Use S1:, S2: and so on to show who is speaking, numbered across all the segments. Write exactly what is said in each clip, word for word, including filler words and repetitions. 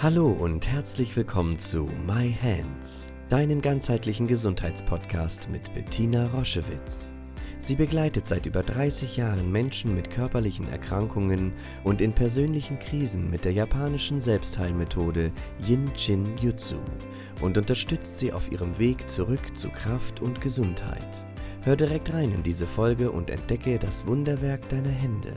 S1: Hallo und herzlich willkommen zu My Hands, deinem ganzheitlichen Gesundheitspodcast mit Bettina Roschewitz. Sie begleitet seit über dreißig Jahren Menschen mit körperlichen Erkrankungen und in persönlichen Krisen mit der japanischen Selbstheilmethode Yin-Shin Jutsu und unterstützt sie auf ihrem Weg zurück zu Kraft und Gesundheit. Hör direkt rein in diese Folge und entdecke das Wunderwerk deiner Hände.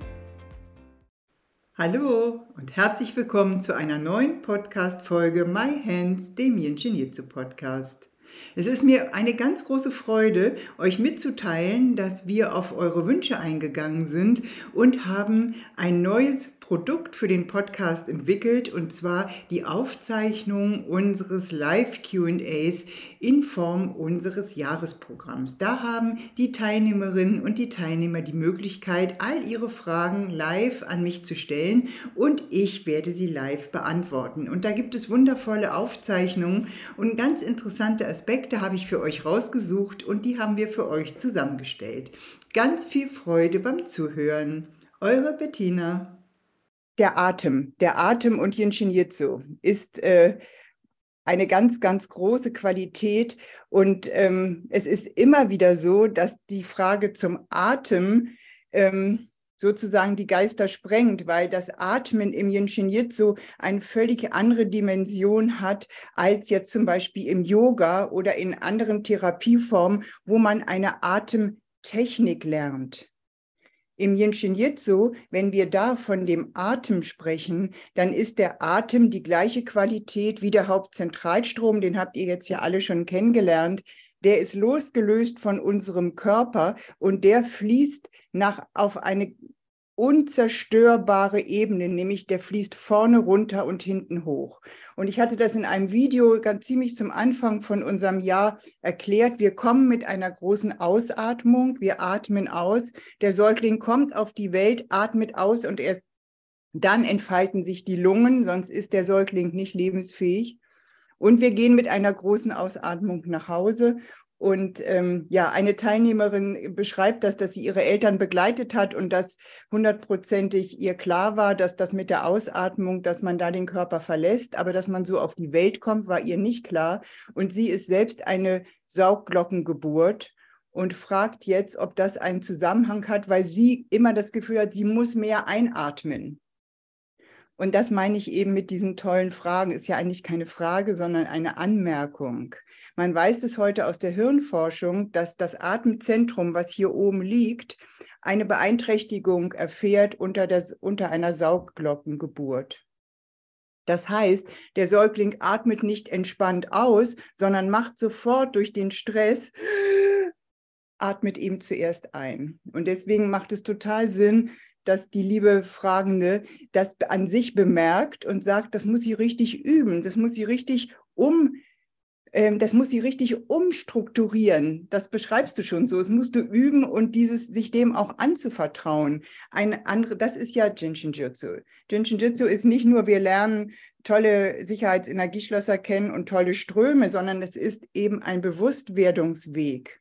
S2: Hallo und herzlich willkommen zu einer neuen Podcast-Folge My Hands, dem Yin-Shin Jutsu Podcast. Es ist mir eine ganz große Freude, euch mitzuteilen, dass wir auf eure Wünsche eingegangen sind und haben ein neues Produkt für den Podcast entwickelt, und zwar die Aufzeichnung unseres Live-Q und A's in Form unseres Jahresprogramms. Da haben die Teilnehmerinnen und die Teilnehmer die Möglichkeit, all ihre Fragen live an mich zu stellen, und ich werde sie live beantworten. Und da gibt es wundervolle Aufzeichnungen und ganz interessante Aspekte habe ich für euch rausgesucht, und die haben wir für euch zusammengestellt. Ganz viel Freude beim Zuhören. Eure Bettina. Der Atem, der Atem und Yin-Shin Jutsu ist äh, eine ganz, ganz große Qualität, und ähm, es ist immer wieder so, dass die Frage zum Atem ähm, sozusagen die Geister sprengt, weil das Atmen im Yin-Shin Jutsu eine völlig andere Dimension hat als jetzt zum Beispiel im Yoga oder in anderen Therapieformen, wo man eine Atemtechnik lernt. Im Yin-Shin Jutsu, wenn wir da von dem Atem sprechen, dann ist der Atem die gleiche Qualität wie der Hauptzentralstrom, den habt ihr jetzt ja alle schon kennengelernt. Der ist losgelöst von unserem Körper und der fließt nach, auf eine unzerstörbare Ebene, nämlich der fließt vorne runter und hinten hoch. Und ich hatte das in einem Video ganz ziemlich zum Anfang von unserem Jahr erklärt. Wir kommen mit einer großen Ausatmung, wir atmen aus, der Säugling kommt auf die Welt, atmet aus und erst dann entfalten sich die Lungen, sonst ist der Säugling nicht lebensfähig. Und wir gehen mit einer großen Ausatmung nach Hause. Und ähm, ja, eine Teilnehmerin beschreibt das, dass sie ihre Eltern begleitet hat und dass hundertprozentig ihr klar war, dass das mit der Ausatmung, dass man da den Körper verlässt, aber dass man so auf die Welt kommt, war ihr nicht klar. Und sie ist selbst eine Saugglockengeburt und fragt jetzt, ob das einen Zusammenhang hat, weil sie immer das Gefühl hat, sie muss mehr einatmen. Und das meine ich eben mit diesen tollen Fragen. Ist ja eigentlich keine Frage, sondern eine Anmerkung. Man weiß es heute aus der Hirnforschung, dass das Atemzentrum, was hier oben liegt, eine Beeinträchtigung erfährt unter, das, unter einer Saugglockengeburt. Das heißt, der Säugling atmet nicht entspannt aus, sondern macht sofort durch den Stress, atmet ihm zuerst ein. Und deswegen macht es total Sinn, dass die liebe Fragende das an sich bemerkt und sagt, das muss sie richtig üben, das muss sie richtig um, ähm, das muss sie richtig umstrukturieren. Das beschreibst du schon so. Es musst du üben und dieses sich dem auch anzuvertrauen. Eine andere, das ist ja Yin-Shin Jutsu. Yin-Shin Jutsu ist nicht nur, wir lernen tolle Sicherheitsenergieschlösser kennen und tolle Ströme, sondern es ist eben ein Bewusstwerdungsweg,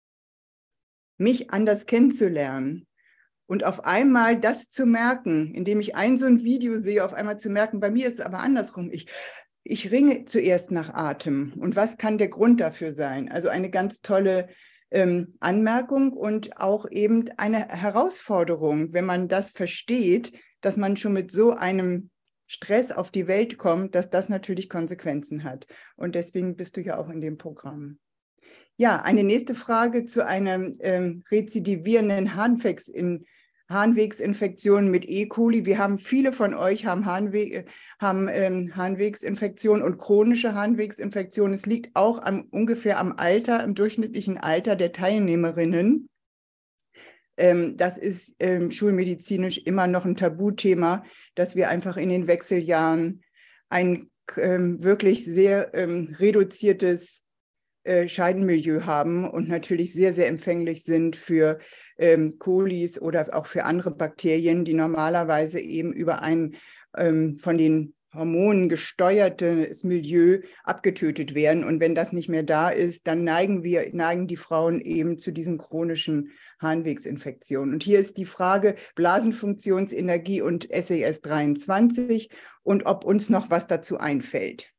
S2: mich anders kennenzulernen. Und auf einmal das zu merken, indem ich ein so ein Video sehe, auf einmal zu merken, bei mir ist es aber andersrum. Ich, ich ringe zuerst nach Atem. Und was kann der Grund dafür sein? Also eine ganz tolle ähm, Anmerkung und auch eben eine Herausforderung, wenn man das versteht, dass man schon mit so einem Stress auf die Welt kommt, dass das natürlich Konsequenzen hat. Und deswegen bist du ja auch in dem Programm. Ja, eine nächste Frage zu einer ähm, rezidivierenden Harnwegsinfektion. Harnwegsinfektionen mit E. coli. Wir haben, viele von euch haben, Harnwe haben ähm, Harnwegsinfektionen und chronische Harnwegsinfektionen. Es liegt auch am, ungefähr am Alter, im durchschnittlichen Alter der Teilnehmerinnen. Ähm, das ist ähm, schulmedizinisch immer noch ein Tabuthema, dass wir einfach in den Wechseljahren ein ähm, wirklich sehr ähm, reduziertes Scheidenmilieu haben und natürlich sehr, sehr empfänglich sind für ähm, Kolis oder auch für andere Bakterien, die normalerweise eben über einen ähm, von den hormongesteuertes Milieu abgetötet werden. Und wenn das nicht mehr da ist, dann neigen wir, neigen die Frauen eben zu diesen chronischen Harnwegsinfektionen. Und hier ist die Frage Blasenfunktionsenergie und S E S dreiundzwanzig und ob uns noch was dazu einfällt.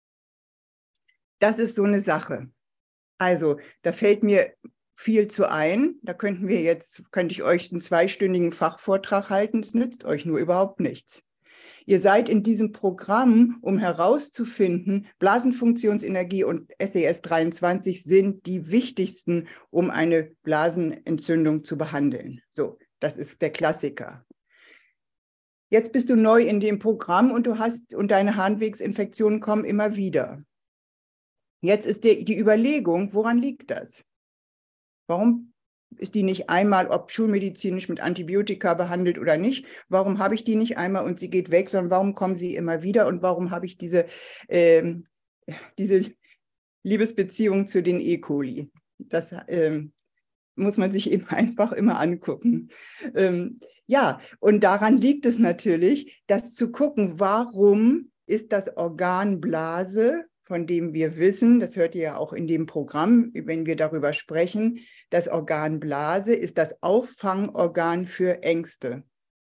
S2: Das ist so eine Sache. Also, da fällt mir viel zu ein. Da könnten wir jetzt, könnte ich euch einen zweistündigen Fachvortrag halten. Es nützt euch nur überhaupt nichts. Ihr seid in diesem Programm, um herauszufinden, Blasenfunktionsenergie und S E S dreiundzwanzig sind die wichtigsten, um eine Blasenentzündung zu behandeln. So, das ist der Klassiker. Jetzt bist du neu in dem Programm und du hast, und deine Harnwegsinfektionen kommen immer wieder. Jetzt ist die, die Überlegung, woran liegt das? Warum ist die nicht einmal, ob schulmedizinisch mit Antibiotika behandelt oder nicht, warum habe ich die nicht einmal und sie geht weg, sondern warum kommen sie immer wieder und warum habe ich diese, ähm, diese Liebesbeziehung zu den E. coli? Das ähm, muss man sich eben einfach immer angucken. Ähm, ja, und daran liegt es natürlich, das zu gucken, warum ist das Organ Blase, von dem wir wissen, das hört ihr ja auch in dem Programm, wenn wir darüber sprechen, das Organ Blase ist das Auffangorgan für Ängste.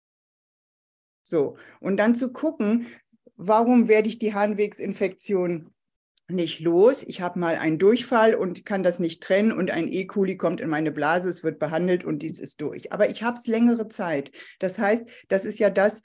S2: So, und dann zu gucken, warum werde ich die Harnwegsinfektion nicht los? Ich habe mal einen Durchfall und kann das nicht trennen und ein E. coli kommt in meine Blase, es wird behandelt und dies ist durch. Aber ich habe es längere Zeit. Das heißt, das ist ja das,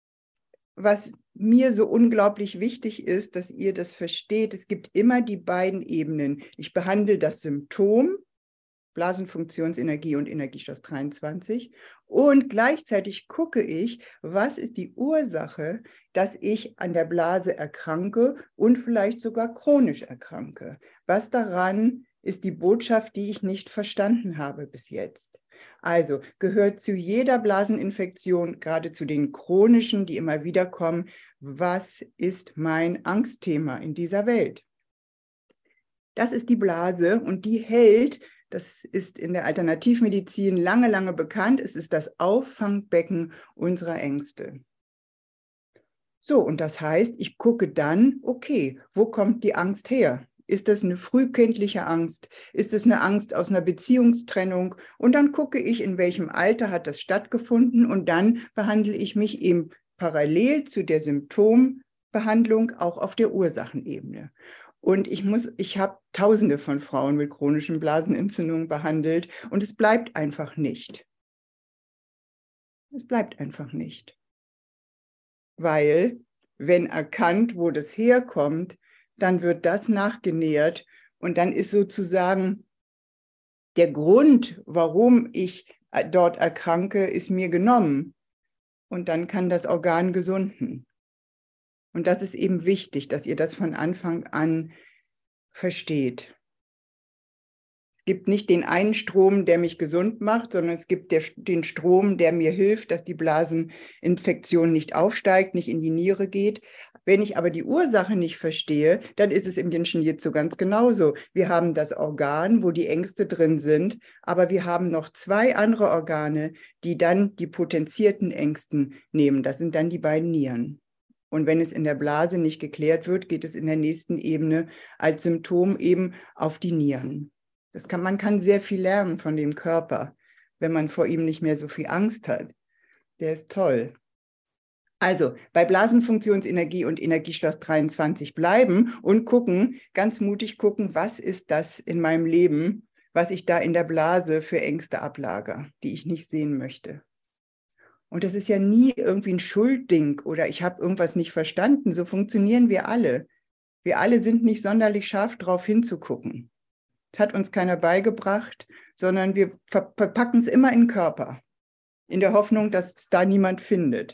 S2: was mir so unglaublich wichtig ist, dass ihr das versteht. Es gibt immer die beiden Ebenen. Ich behandle das Symptom, Blasenfunktionsenergie und Energiestoff dreiundzwanzig, und gleichzeitig gucke ich, was ist die Ursache, dass ich an der Blase erkranke und vielleicht sogar chronisch erkranke. Was daran ist die Botschaft, die ich nicht verstanden habe bis jetzt. Also gehört zu jeder Blaseninfektion, gerade zu den chronischen, die immer wieder kommen, was ist mein Angstthema in dieser Welt? Das ist die Blase und die hält, das ist in der Alternativmedizin lange, lange bekannt, es ist das Auffangbecken unserer Ängste. So, und das heißt, ich gucke dann, okay, wo kommt die Angst her? Ist das eine frühkindliche Angst? Ist es eine Angst aus einer Beziehungstrennung? Und dann gucke ich, in welchem Alter hat das stattgefunden und dann behandle ich mich eben parallel zu der Symptombehandlung auch auf der Ursachenebene. Und ich muss, ich habe Tausende von Frauen mit chronischen Blasenentzündungen behandelt und es bleibt einfach nicht. Es bleibt einfach nicht. Weil, wenn erkannt, wo das herkommt, dann wird das nachgenähert und dann ist sozusagen der Grund, warum ich dort erkranke, ist mir genommen. Und dann kann das Organ gesunden. Und das ist eben wichtig, dass ihr das von Anfang an versteht. Es gibt nicht den einen Strom, der mich gesund macht, sondern es gibt der, den Strom, der mir hilft, dass die Blaseninfektion nicht aufsteigt, nicht in die Niere geht. Wenn ich aber die Ursache nicht verstehe, dann ist es im Jinshin Jitsu ganz genauso. Wir haben das Organ, wo die Ängste drin sind, aber wir haben noch zwei andere Organe, die dann die potenzierten Ängsten nehmen. Das sind dann die beiden Nieren. Und wenn es in der Blase nicht geklärt wird, geht es in der nächsten Ebene als Symptom eben auf die Nieren. Das kann, man kann sehr viel lernen von dem Körper, wenn man vor ihm nicht mehr so viel Angst hat. Der ist toll. Also bei Blasenfunktionsenergie und Energieschloss dreiundzwanzig bleiben und gucken, ganz mutig gucken, was ist das in meinem Leben, was ich da in der Blase für Ängste ablagere, die ich nicht sehen möchte. Und das ist ja nie irgendwie ein Schuldding oder ich habe irgendwas nicht verstanden. So funktionieren wir alle. Wir alle sind nicht sonderlich scharf drauf hinzugucken. Das hat uns keiner beigebracht, sondern wir verpacken es immer in den Körper, in der Hoffnung, dass es da niemand findet.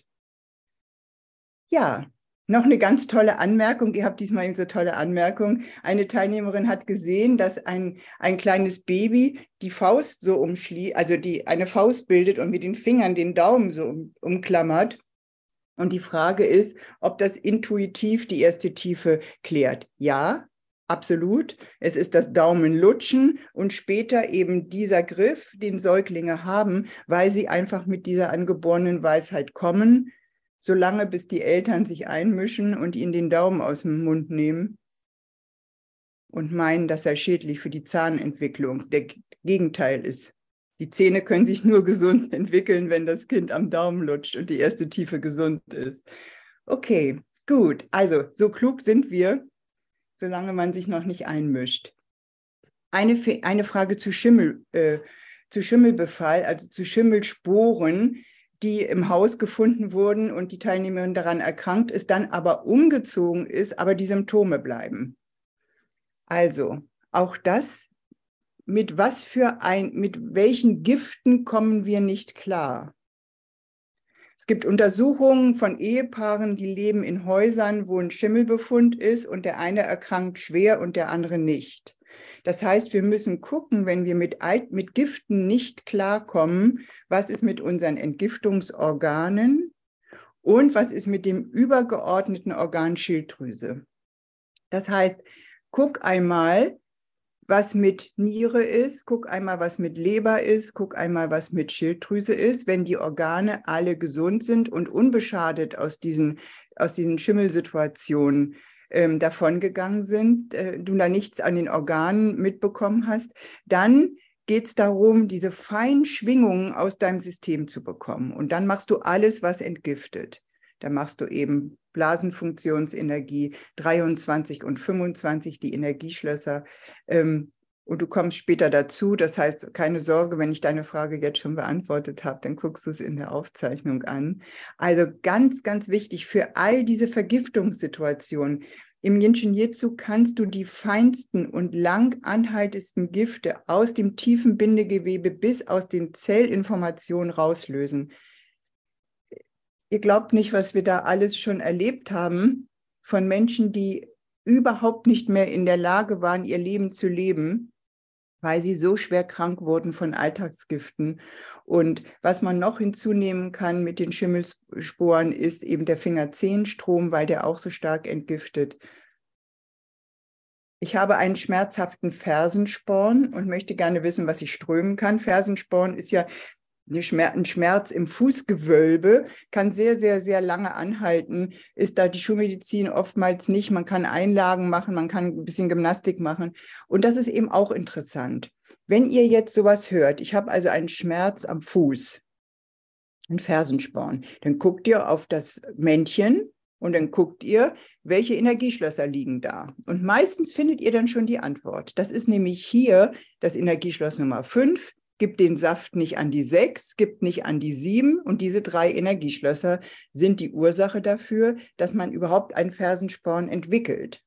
S2: Ja, noch eine ganz tolle Anmerkung. Ihr habt diesmal so tolle Anmerkung. Eine Teilnehmerin hat gesehen, dass ein, ein kleines Baby die Faust so umschließt, also die eine Faust bildet und mit den Fingern den Daumen so um, umklammert. Und die Frage ist, ob das intuitiv die erste Tiefe klärt. Ja, absolut. Es ist das Daumenlutschen und später eben dieser Griff, den Säuglinge haben, weil sie einfach mit dieser angeborenen Weisheit kommen. solange bis die Eltern sich einmischen und ihnen den Daumen aus dem Mund nehmen und meinen, das sei schädlich für die Zahnentwicklung. Der Gegenteil ist. Die Zähne können sich nur gesund entwickeln, wenn das Kind am Daumen lutscht und die erste Tiefe gesund ist. Okay, gut. Also, so klug sind wir, solange man sich noch nicht einmischt. Eine, eine Frage zu, Schimmel, äh, zu Schimmelbefall, also zu Schimmelsporen, die im Haus gefunden wurden und die Teilnehmerin daran erkrankt ist, dann aber umgezogen ist, aber die Symptome bleiben. Also, auch das, mit was für ein, mit welchen Giften kommen wir nicht klar? Es gibt Untersuchungen von Ehepaaren, die leben in Häusern, wo ein Schimmelbefund ist und der eine erkrankt schwer und der andere nicht. Das heißt, wir müssen gucken, wenn wir mit, mit Giften nicht klarkommen, was ist mit unseren Entgiftungsorganen und was ist mit dem übergeordneten Organ Schilddrüse. Das heißt, guck einmal, was mit Niere ist, guck einmal, was mit Leber ist, guck einmal, was mit Schilddrüse ist. Wenn die Organe alle gesund sind und unbeschadet aus diesen, aus diesen Schimmelsituationen ähm, davongegangen sind, äh, du da nichts an den Organen mitbekommen hast, dann geht es darum, diese feinen Schwingungen aus deinem System zu bekommen. Und dann machst du alles, was entgiftet. Dann machst du eben Blasenfunktionsenergie, dreiundzwanzig und fünfundzwanzig, die Energieschlösser. Ähm, und du kommst später dazu. Das heißt, keine Sorge, wenn ich deine Frage jetzt schon beantwortet habe, dann guckst du es in der Aufzeichnung an. Also ganz, ganz wichtig für all diese Vergiftungssituationen. Im Yin-Shin Jitsu kannst du die feinsten und lang anhaltendsten Gifte aus dem tiefen Bindegewebe bis aus den Zellinformationen rauslösen. Ihr glaubt nicht, was wir da alles schon erlebt haben von Menschen, die überhaupt nicht mehr in der Lage waren, ihr Leben zu leben, weil sie so schwer krank wurden von Alltagsgiften. Und was man noch hinzunehmen kann mit den Schimmelsporen, ist eben der Fingerzehenstrom, weil der auch so stark entgiftet. Ich habe einen schmerzhaften Fersensporn und möchte gerne wissen, was ich strömen kann. Fersensporn ist ja ein Schmerz im Fußgewölbe, kann sehr, sehr, sehr lange anhalten, ist da die Schulmedizin oftmals nicht. Man kann Einlagen machen, man kann ein bisschen Gymnastik machen. Und das ist eben auch interessant. Wenn ihr jetzt sowas hört, ich habe also einen Schmerz am Fuß, einen Fersensporn, dann guckt ihr auf das Männchen und dann guckt ihr, welche Energieschlösser liegen da. Und meistens findet ihr dann schon die Antwort. Das ist nämlich hier das Energieschloss Nummer fünf, gibt den Saft nicht an die sechs, gibt nicht an die sieben und diese drei Energieschlösser sind die Ursache dafür, dass man überhaupt einen Fersensporn entwickelt.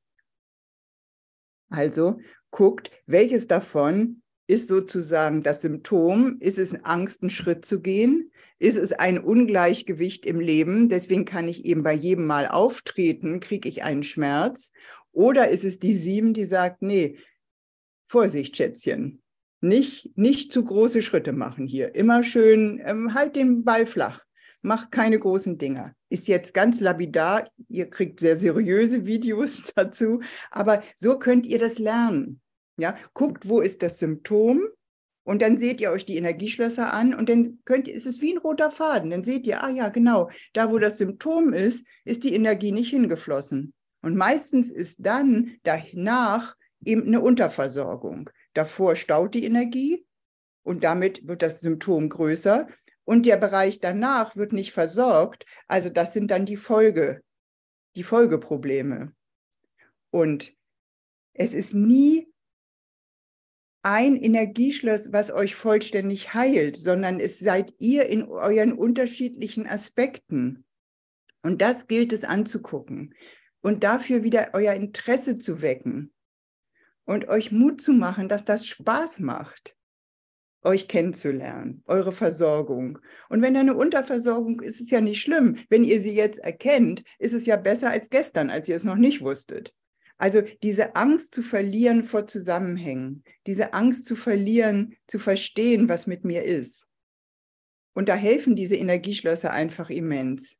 S2: Also guckt, welches davon ist sozusagen das Symptom? Ist es Angst, einen Schritt zu gehen? Ist es ein Ungleichgewicht im Leben? Deswegen kann ich eben bei jedem Mal auftreten, kriege ich einen Schmerz. Oder ist es die sieben, die sagt, nee, Vorsicht, Schätzchen. Nicht, nicht zu große Schritte machen hier. Immer schön, ähm, halt den Ball flach. Mach keine großen Dinger. Ist jetzt ganz lapidar. Ihr kriegt sehr seriöse Videos dazu. Aber so könnt ihr das lernen. Ja? Guckt, wo ist das Symptom? Und dann seht ihr euch die Energieschlösser an und dann könnt ihr, ist es wie ein roter Faden. Dann seht ihr, ah ja, genau, da wo das Symptom ist, ist die Energie nicht hingeflossen. Und meistens ist dann danach eben eine Unterversorgung. Davor staut die Energie und damit wird das Symptom größer und der Bereich danach wird nicht versorgt. Also das sind dann die Folge, die Folgeprobleme. Und es ist nie ein Energieschloss, was euch vollständig heilt, sondern es seid ihr in euren unterschiedlichen Aspekten. Und das gilt es anzugucken und dafür wieder euer Interesse zu wecken. Und euch Mut zu machen, dass das Spaß macht, euch kennenzulernen, eure Versorgung. Und wenn da eine Unterversorgung ist, ist es ja nicht schlimm. Wenn ihr sie jetzt erkennt, ist es ja besser als gestern, als ihr es noch nicht wusstet. Also diese Angst zu verlieren vor Zusammenhängen, diese Angst zu verlieren, zu verstehen, was mit mir ist. Und da helfen diese Energieschlösser einfach immens.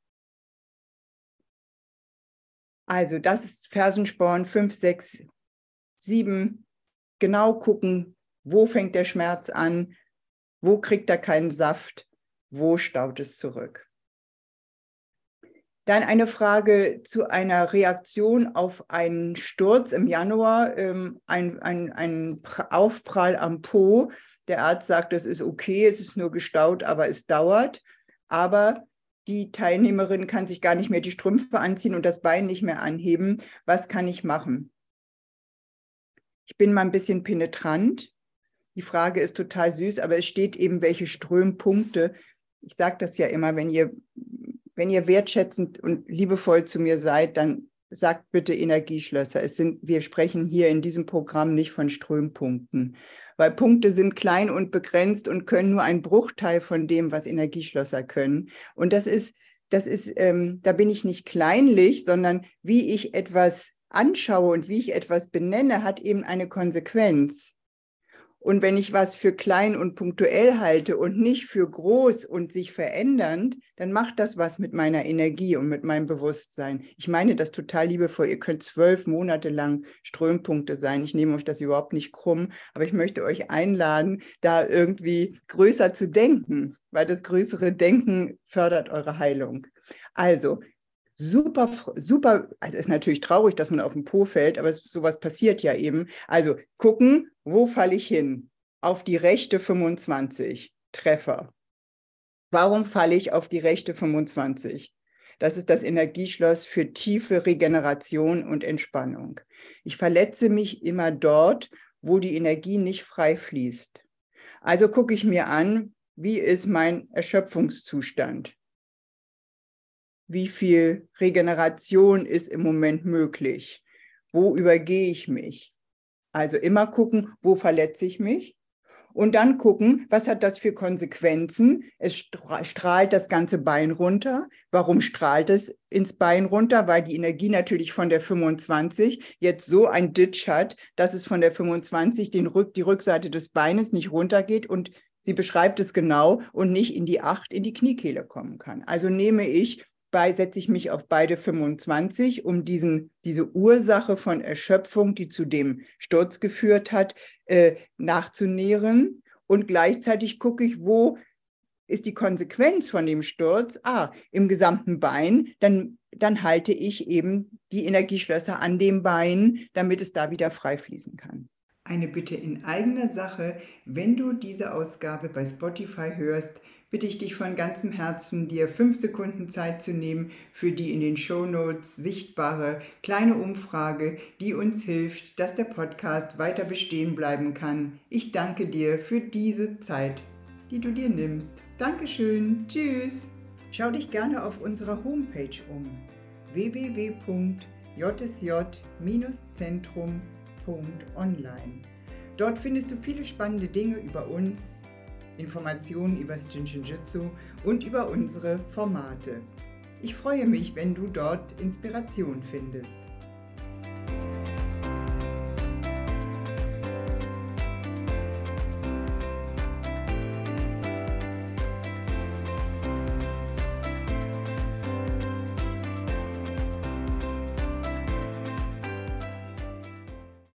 S2: Also das ist Fersensporn fünf, sechs, sieben, genau gucken, wo fängt der Schmerz an, wo kriegt er keinen Saft, wo staut es zurück. Dann eine Frage zu einer Reaktion auf einen Sturz im Januar, ähm, ein, ein, ein Aufprall am Po. Der Arzt sagt, es ist okay, es ist nur gestaut, aber es dauert. Aber die Teilnehmerin kann sich gar nicht mehr die Strümpfe anziehen und das Bein nicht mehr anheben. Was kann ich machen? Ich bin mal ein bisschen penetrant. Die Frage ist total süß, aber es steht eben, welche Strömpunkte. Ich sage das ja immer, wenn ihr, wenn ihr wertschätzend und liebevoll zu mir seid, dann sagt bitte Energieschlösser. Es sind, wir sprechen hier in diesem Programm nicht von Strömpunkten, weil Punkte sind klein und begrenzt und können nur einen Bruchteil von dem, was Energieschlösser können. Und das ist, das ist, ähm, da bin ich nicht kleinlich, sondern wie ich etwas anschaue und wie ich etwas benenne, hat eben eine Konsequenz. Und wenn ich was für klein und punktuell halte und nicht für groß und sich verändernd, dann macht das was mit meiner Energie und mit meinem Bewusstsein. Ich meine das total liebevoll. Ihr könnt zwölf Monate lang Strömpunkte sein. Ich nehme euch das überhaupt nicht krumm, aber ich möchte euch einladen, da irgendwie größer zu denken, weil das größere Denken fördert eure Heilung. Also, Super, super, also ist natürlich traurig, dass man auf den Po fällt, aber es, sowas passiert ja eben. Also gucken, wo falle ich hin? Auf die rechte fünfundzwanzig, Treffer. Warum falle ich auf die rechte fünfundzwanzig? Das ist das Energieschloss für tiefe Regeneration und Entspannung. Ich verletze mich immer dort, wo die Energie nicht frei fließt. Also gucke ich mir an, wie ist mein Erschöpfungszustand? Wie viel Regeneration ist im Moment möglich? Wo übergehe ich mich? Also immer gucken, wo verletze ich mich? Und dann gucken, was hat das für Konsequenzen? Es strahlt das ganze Bein runter. Warum strahlt es ins Bein runter? Weil die Energie natürlich von der fünfundzwanzig jetzt so ein Ditch hat, dass es von der fünfundzwanzig den Rück, die Rückseite des Beines nicht runtergeht und sie beschreibt es genau und nicht in die acht, in die Kniekehle kommen kann. Also nehme ich Bei, setze ich mich auf beide fünfundzwanzig, um diesen, diese Ursache von Erschöpfung, die zu dem Sturz geführt hat, äh, nachzunähren. Und gleichzeitig gucke ich, wo ist die Konsequenz von dem Sturz? Ah, im gesamten Bein. Dann, dann halte ich eben die Energieschlösser an dem Bein, damit es da wieder frei fließen kann. Eine Bitte in eigener Sache: Wenn du diese Ausgabe bei Spotify hörst, bitte ich dich von ganzem Herzen, dir fünf Sekunden Zeit zu nehmen für die in den Shownotes sichtbare kleine Umfrage, die uns hilft, dass der Podcast weiter bestehen bleiben kann. Ich danke dir für diese Zeit, die du dir nimmst. Dankeschön. Tschüss. Schau dich gerne auf unserer Homepage um: w w w punkt j s j Bindestrich zentrum punkt online. Dort findest du viele spannende Dinge über uns, Informationen über das Shinjitsu und über unsere Formate. Ich freue mich, wenn du dort Inspiration findest.